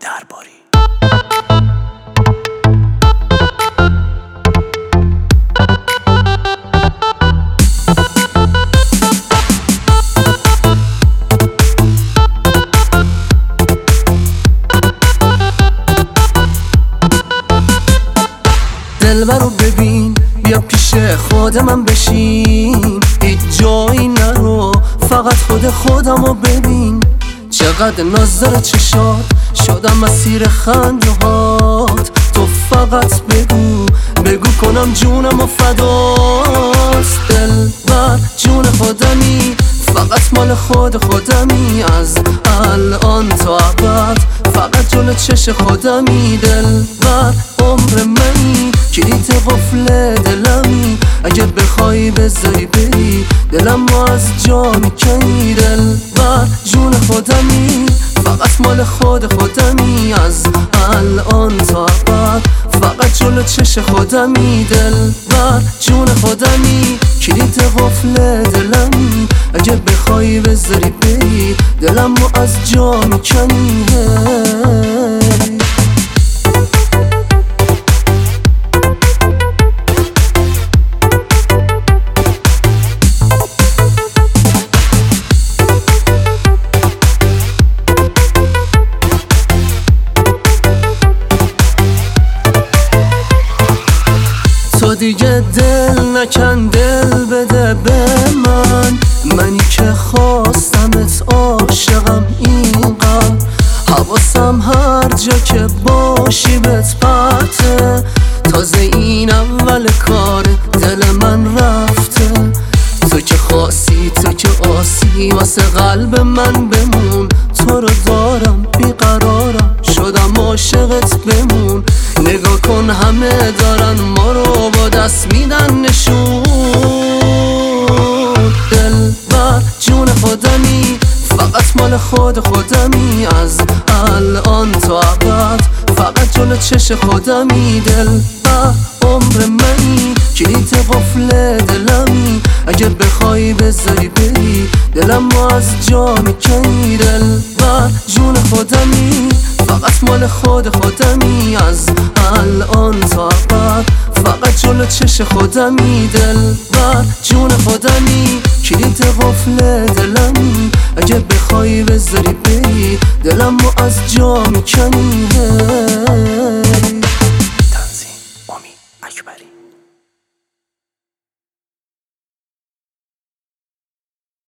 درباری. دلبرو ببین، بیا پیش خود من بشین، هیچ جایی نرو، فقط خودمو ببین. چقدر ناز داره چشات، شدم مسیر خندهات. تو فقط بگو کنم جونم و فداست. دلبر جون خودمی، فقط مال خودمی. از الان تا ابد فقط جلو چش خودمی. دلبر عمر منی، کلید قفل دلمی. اگه بخوای بذاری بری، دلمو از جا میکنی. دلبر جون خودمی، فقط مال خودمی. از الان تا ابد فقط جلو چش خودمی. دلبر جون خودمی، کلید قفل دلمی. اگه بخوای بذاری بری، دلمو از جا میکنی. تو دیگه دل نکن، دل بده به من. منی که خواستمت، عاشقم اینقدر. حواسم هر جا که باشی بهت پرته. تازه این اول کار دل من رفته. تو که خاصی، تو که آسی، واسه قلب من بمون. تو رو دارم بیقرارم، شدم عاشقت بمون. نگاه کن همه دارن ما رو با دست میدن نشون. دلبر جون خودمی، فقط مال خودمی. از الان تا ابد فقط جلو چش خودمی. دلبر عمر منی، کلید قفل دلمی. اگه بخوای بذاری بری، دلمو از جا میکنی. دلبر جون خودمی، فقط مال خودمی. از الان تا ابد فقط جلو چش خودمی. دلبر جون خودمی، کلید قفل دلمی. اگه بخوای بذاری بری، دلمو از جا میکنی.